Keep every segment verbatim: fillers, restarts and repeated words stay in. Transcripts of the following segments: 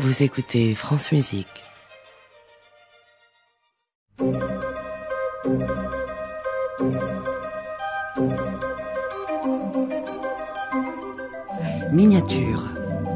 Vous écoutez France Musique. Miniature.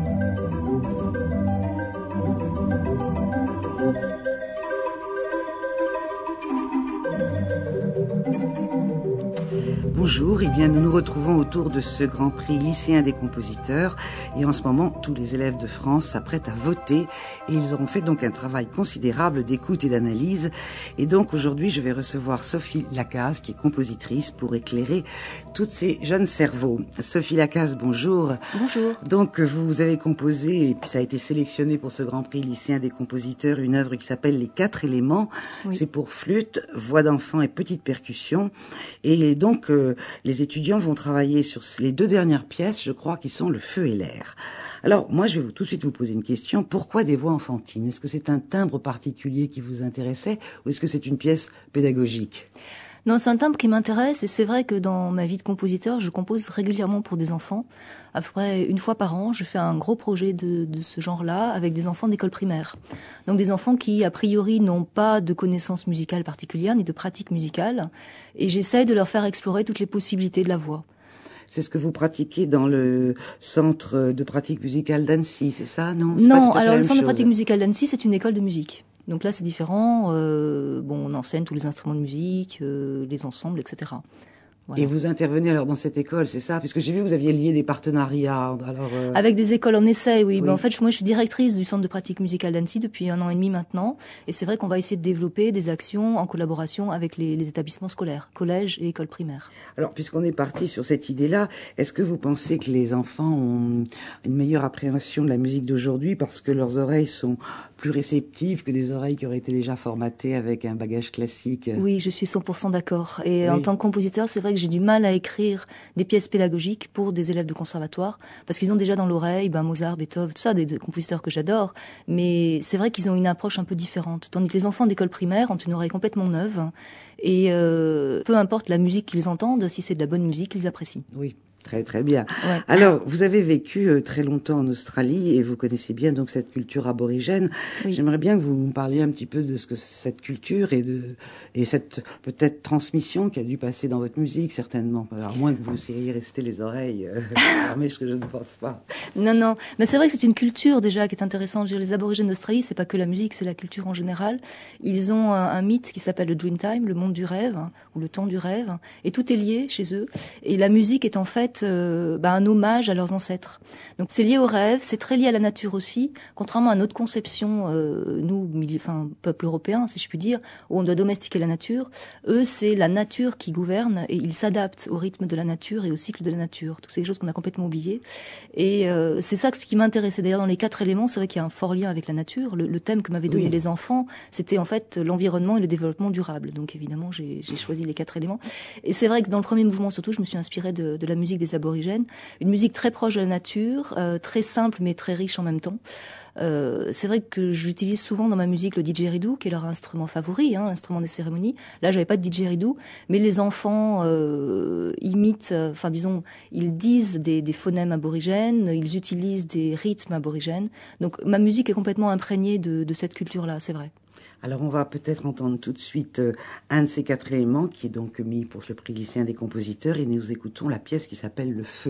Bonjour, et bien nous nous retrouvons autour de ce Grand Prix lycéen des compositeurs et en ce moment tous les élèves de France s'apprêtent à voter et ils auront fait donc un travail considérable d'écoute et d'analyse et donc aujourd'hui je vais recevoir Sophie Lacaze qui est compositrice pour éclairer tous ces jeunes cerveaux. Sophie Lacaze, bonjour. Bonjour. Donc vous avez composé et puis ça a été sélectionné pour ce Grand Prix lycéen des compositeurs une œuvre qui s'appelle Les Quatre Éléments. Oui. C'est pour flûte, voix d'enfant et petite percussion et donc euh, les étudiants vont travailler sur les deux dernières pièces, je crois, qui sont le feu et l'air. Alors, moi, je vais vous, tout de suite vous poser une question. Pourquoi des voix enfantines? Est-ce que c'est un timbre particulier qui vous intéressait ou est-ce que c'est une pièce pédagogique? Non, c'est un timbre qui m'intéresse et c'est vrai que dans ma vie de compositeur, je compose régulièrement pour des enfants. À peu près une fois par an, je fais un gros projet de, de ce genre-là avec des enfants d'école primaire. Donc des enfants qui, a priori, n'ont pas de connaissances musicales particulières ni de pratiques musicales. Et j'essaye de leur faire explorer toutes les possibilités de la voix. C'est ce que vous pratiquez dans le centre de pratique musicale d'Annecy, c'est ça? Non, c'est Non, pas alors le centre chose. de pratique musicale d'Annecy, c'est une école de musique. Donc là, c'est différent. Euh, bon, on enseigne tous les instruments de musique, euh, les ensembles, et cetera. Voilà. Et vous intervenez alors dans cette école, c'est ça? Puisque j'ai vu que vous aviez lié des partenariats. Alors euh... Avec des écoles, on essaie, oui. oui. Ben, en fait, moi, je suis directrice du centre de pratique musicale d'Annecy depuis un an et demi maintenant. Et c'est vrai qu'on va essayer de développer des actions en collaboration avec les, les établissements scolaires, collèges et écoles primaires. Alors, puisqu'on est parti sur cette idée-là, est-ce que vous pensez que les enfants ont une meilleure appréhension de la musique d'aujourd'hui parce que leurs oreilles sont plus réceptives que des oreilles qui auraient été déjà formatées avec un bagage classique? Oui, je suis cent pour cent d'accord. Et oui. En tant que compositeur, c'est vrai que j'ai du mal à écrire des pièces pédagogiques pour des élèves de conservatoire parce qu'ils ont déjà dans l'oreille ben, Mozart, Beethoven, tout ça, des, des compositeurs que j'adore. Mais c'est vrai qu'ils ont une approche un peu différente. Tandis que les enfants d'école primaire ont une oreille complètement neuve et euh, peu importe la musique qu'ils entendent, si c'est de la bonne musique, ils apprécient. Oui. Très très bien. Ouais. Alors, vous avez vécu euh, très longtemps en Australie et vous connaissez bien donc cette culture aborigène. Oui. J'aimerais bien que vous me parliez un petit peu de ce que cette culture et de et cette peut-être transmission qui a dû passer dans votre musique certainement. Alors, à moins que vous essayiez rester les oreilles euh, fermées, ce que je ne pense pas. Non non, mais c'est vrai que c'est une culture déjà qui est intéressante. Les aborigènes d'Australie, c'est pas que la musique, c'est la culture en général. Ils ont un, un mythe qui s'appelle le Dreamtime, le monde du rêve hein, ou le temps du rêve, et tout est lié chez eux. Et la musique est en fait Euh, bah, un hommage à leurs ancêtres. Donc c'est lié au rêve, c'est très lié à la nature aussi, contrairement à notre conception, euh, nous, milieu, enfin peuple européen, si je puis dire, où on doit domestiquer la nature. Eux, c'est la nature qui gouverne et ils s'adaptent au rythme de la nature et au cycle de la nature. Tout c'est quelque chose qu'on a complètement oublié. Et euh, c'est ça ce qui m'intéressait. D'ailleurs, dans les quatre éléments, c'est vrai qu'il y a un fort lien avec la nature. Le, le thème que m'avaient donné oui. les enfants, c'était en fait l'environnement et le développement durable. Donc évidemment, j'ai, j'ai choisi les quatre éléments. Et c'est vrai que dans le premier mouvement, surtout, je me suis inspirée de, de la musique des aborigènes, une musique très proche de la nature, euh, très simple mais très riche en même temps. Euh, c'est vrai que j'utilise souvent dans ma musique le didgeridoo, qui est leur instrument favori, hein, l'instrument des cérémonies. Là, j'avais pas de didgeridoo, mais les enfants euh, imitent, enfin euh, disons, ils disent des, des phonèmes aborigènes, ils utilisent des rythmes aborigènes. Donc ma musique est complètement imprégnée de, de cette culture-là, c'est vrai. Alors on va peut-être entendre tout de suite euh, un de ces quatre éléments qui est donc mis pour le prix lycéen des compositeurs et nous écoutons la pièce qui s'appelle Le Feu.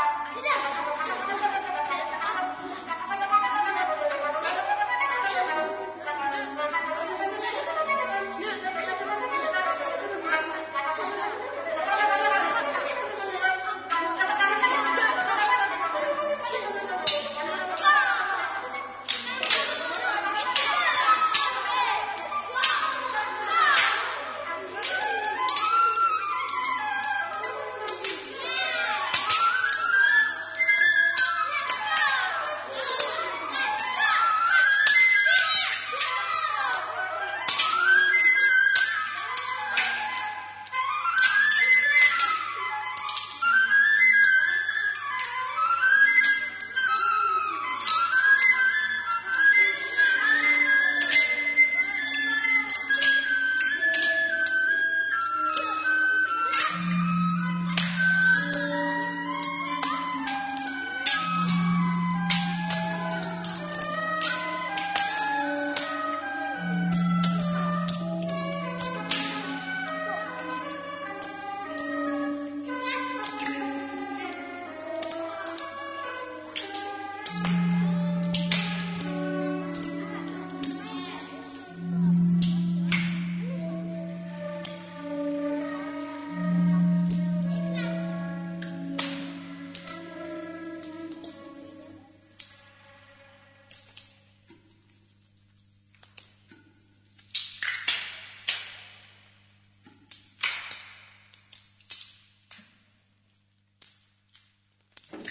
Just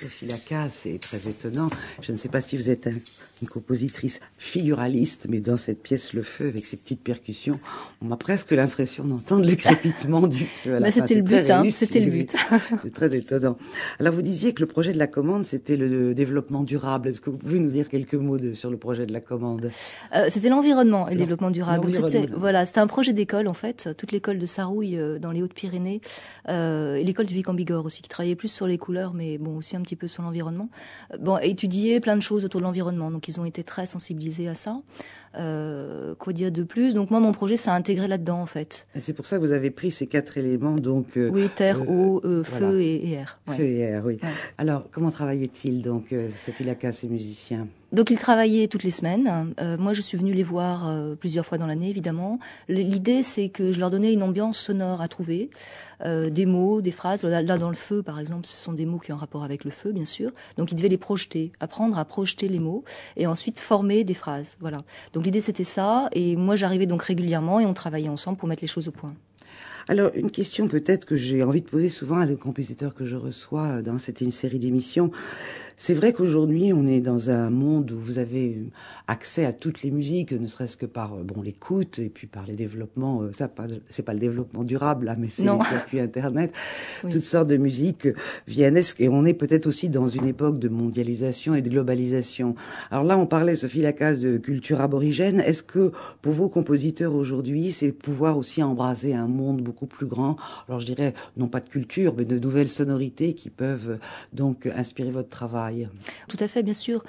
Sophie Lacaze, c'est très étonnant. Je ne sais pas si vous êtes un, une compositrice figuraliste, mais dans cette pièce Le Feu, avec ses petites percussions, on a presque l'impression d'entendre le crépitement du feu à la bah, fin. C'était le but, hein, c'était le but. C'est très étonnant. Alors, vous disiez que le projet de la commande, c'était le développement durable. Est-ce que vous pouvez nous dire quelques mots de, sur le projet de la commande? euh, C'était l'environnement et le développement durable. C'était, voilà, c'était un projet d'école, en fait. Toute l'école de Sarouille, euh, dans les Hautes-Pyrénées, euh, et l'école du Vic en Bigorre aussi, qui travaillait plus sur les couleurs, mais bon, aussi un petit peu sur l'environnement. Bon, étudier plein de choses autour de l'environnement. Donc, ils ont été très sensibilisés à ça. Euh, quoi dire de plus? Donc moi, mon projet, c'est intégré là-dedans, en fait. Et c'est pour ça que vous avez pris ces quatre éléments, donc euh, oui, terre, euh, eau, euh, voilà. feu et, et air. Ouais. Feu et air, oui. Ouais. Alors, comment travaillait-il donc, euh, Sophie Lacaze, ces musiciens? Donc ils travaillaient toutes les semaines. Euh, moi, je suis venue les voir euh, plusieurs fois dans l'année, évidemment. L'idée, c'est que je leur donnais une ambiance sonore à trouver, euh, des mots, des phrases. Là, là, dans le feu, par exemple, ce sont des mots qui ont un rapport avec le feu, bien sûr. Donc ils devaient les projeter, apprendre à projeter les mots, et ensuite former des phrases. Voilà. Donc l'idée, c'était ça. Et moi, j'arrivais donc régulièrement, et on travaillait ensemble pour mettre les choses au point. Alors, une question peut-être que j'ai envie de poser souvent à des compositeurs que je reçois dans cette une série d'émissions. C'est vrai qu'aujourd'hui, on est dans un monde où vous avez accès à toutes les musiques, ne serait-ce que par bon l'écoute et puis par les développements. Ça, pas, c'est pas le développement durable, là, mais c'est les circuits Internet. Oui. Toutes sortes de musiques viennent. Et on est peut-être aussi dans une époque de mondialisation et de globalisation. Alors là, on parlait, Sophie Lacaze, de culture aborigène. Est-ce que pour vos compositeurs aujourd'hui, c'est pouvoir aussi embraser un monde beaucoup plus grand? Alors je dirais, non pas de culture, mais de nouvelles sonorités qui peuvent donc inspirer votre travail. Tout à fait, bien sûr.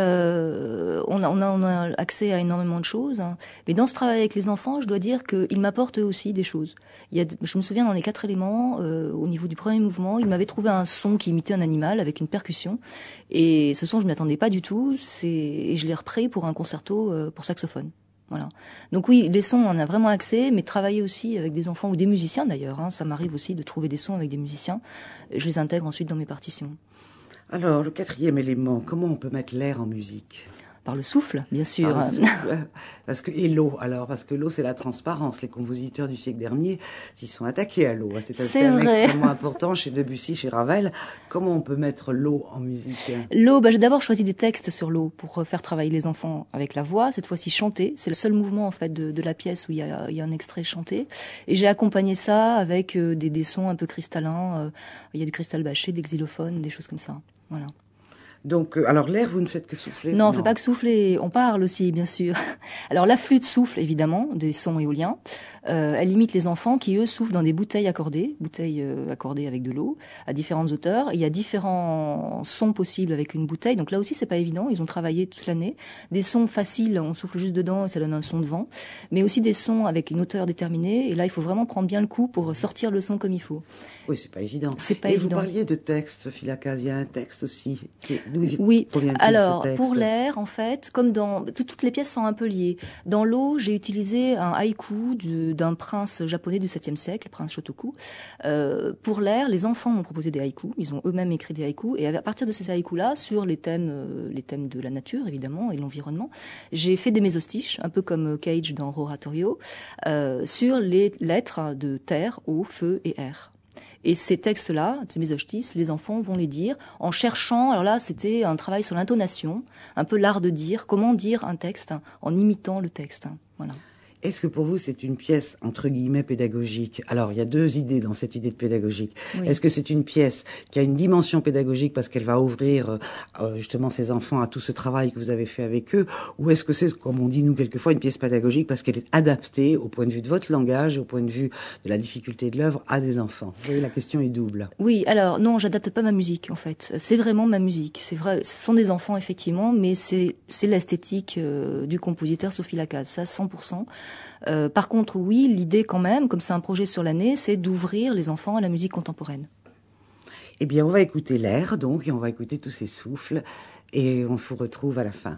Euh, on, a, on, a, on a accès à énormément de choses, hein. Mais dans ce travail avec les enfants, je dois dire qu'ils m'apportent eux aussi des choses. Il y a, je me souviens dans les quatre éléments, euh, au niveau du premier mouvement, ils m'avaient trouvé un son qui imitait un animal avec une percussion. Et ce son, je ne m'y attendais pas du tout. Et je l'ai repris pour un concerto euh, pour saxophone. Voilà. Donc oui, les sons, on a vraiment accès, mais travailler aussi avec des enfants ou des musiciens d'ailleurs. Hein, ça m'arrive aussi de trouver des sons avec des musiciens. Je les intègre ensuite dans mes partitions. Alors, le quatrième élément, comment on peut mettre l'air en musique? Par le souffle, bien sûr. Par le souffle. Parce que, et l'eau, alors, parce que l'eau, c'est la transparence. Les compositeurs du siècle dernier s'y sont attaqués à l'eau. C'est un thème extrêmement important chez Debussy, chez Ravel. Comment on peut mettre l'eau en musique? L'eau, bah, j'ai d'abord choisi des textes sur l'eau pour faire travailler les enfants avec la voix, cette fois-ci chanter. C'est le seul mouvement, en fait, de, de la pièce où il y a, il y a un extrait chanté. Et j'ai accompagné ça avec euh, des, des sons un peu cristallins. Euh, il y a du cristal bâché, des xylophones, des choses comme ça. Voilà. Donc, euh, alors l'air, vous ne faites que souffler? Non, on ne fait pas que souffler, on parle aussi, bien sûr. Alors la flûte souffle, évidemment, des sons éoliens. Euh, elle imite les enfants qui, eux, soufflent dans des bouteilles accordées, bouteilles euh, accordées avec de l'eau, à différentes hauteurs. Et il y a différents sons possibles avec une bouteille. Donc là aussi, c'est pas évident, ils ont travaillé toute l'année. Des sons faciles, on souffle juste dedans et ça donne un son de vent. Mais aussi des sons avec une hauteur déterminée. Et là, il faut vraiment prendre bien le coup pour sortir le son comme il faut. Oui, c'est pas évident. C'est pas et évident. Vous parliez de texte, Sophie Lacaze, il y a un texte aussi. Qui est... Oui, alors pour l'air, en fait, comme dans tout, toutes les pièces sont un peu liées. Dans l'eau, j'ai utilisé un haïku d'un prince japonais du septième siècle, le prince Shotoku. Euh, pour l'air, les enfants m'ont proposé des haïkus, ils ont eux-mêmes écrit des haïkus, et à partir de ces haïkus-là, sur les thèmes, euh, les thèmes de la nature évidemment et de l'environnement, j'ai fait des mésostiches, un peu comme Cage dans Roratorio, euh, sur les lettres de terre, eau, feu et air. Et ces textes-là, ces mésostiches, les enfants vont les dire en cherchant, alors là, c'était un travail sur l'intonation, un peu l'art de dire, comment dire un texte en imitant le texte. Voilà. Est-ce que pour vous, c'est une pièce, entre guillemets, pédagogique? Alors, il y a deux idées dans cette idée de pédagogique. Oui. Est-ce que c'est une pièce qui a une dimension pédagogique parce qu'elle va ouvrir euh, justement ses enfants à tout ce travail que vous avez fait avec eux? Ou est-ce que c'est, comme on dit nous quelquefois, une pièce pédagogique parce qu'elle est adaptée au point de vue de votre langage, au point de vue de la difficulté de l'œuvre à des enfants? Vous voyez, la question est double. Oui, alors non, j'adapte pas ma musique en fait. C'est vraiment ma musique. C'est vrai, ce sont des enfants effectivement, mais c'est c'est l'esthétique euh, du compositeur Sophie Lacaze, ça cent pour cent. Euh, par contre, oui, l'idée quand même, comme c'est un projet sur l'année, c'est d'ouvrir les enfants à la musique contemporaine. Eh bien, on va écouter l'air, donc, et on va écouter tous ces souffles, et on se retrouve à la fin.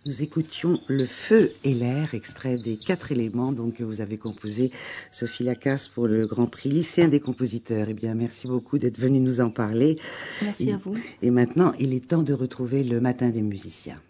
Nous écoutions Le feu et l'air, extrait des quatre éléments donc que vous avez composé, Sophie Lacasse, pour le Grand Prix lycéen des compositeurs. Eh bien, merci beaucoup d'être venue nous en parler. Merci et, à vous. Et maintenant, il est temps de retrouver le Matin des musiciens.